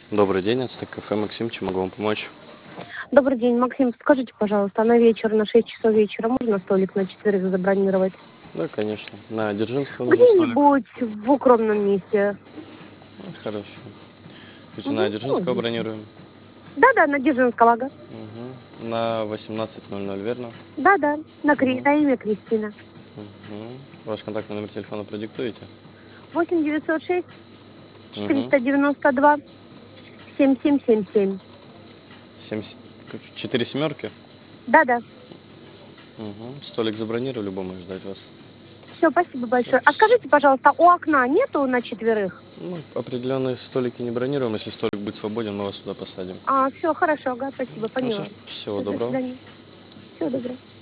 Добрый день, Ацтек кафе, Максим, чем могу вам помочь? Добрый день, Максим. Скажите, пожалуйста, на вечер, на 6 часов вечера можно столик на четверых забронировать? Да, конечно. На Дзержинского нужен столик. Где-нибудь в укромном месте. Хорошо. То есть на Угу. Ну, Дзержинского отлично. бронируем. Да-да, на Дзержинского, ага. На 18:00, верно? Да-да, Мгм. на имя Кристина. Мгм. Ваш контактный номер телефона продиктуете? 8 906 Угу. 492 7777. 4 семерки? Да-да. Угу. Столик забронировали, будем ждать вас. Все, спасибо Всё. большое. А скажите, пожалуйста, у окна нету на четверых? Ну, определенные столики не бронируем. Если столик будет свободен, мы вас сюда посадим. А, все, хорошо, ага, спасибо, Ну, поняла. всего Всё, до доброго. свидания. Всего доброго.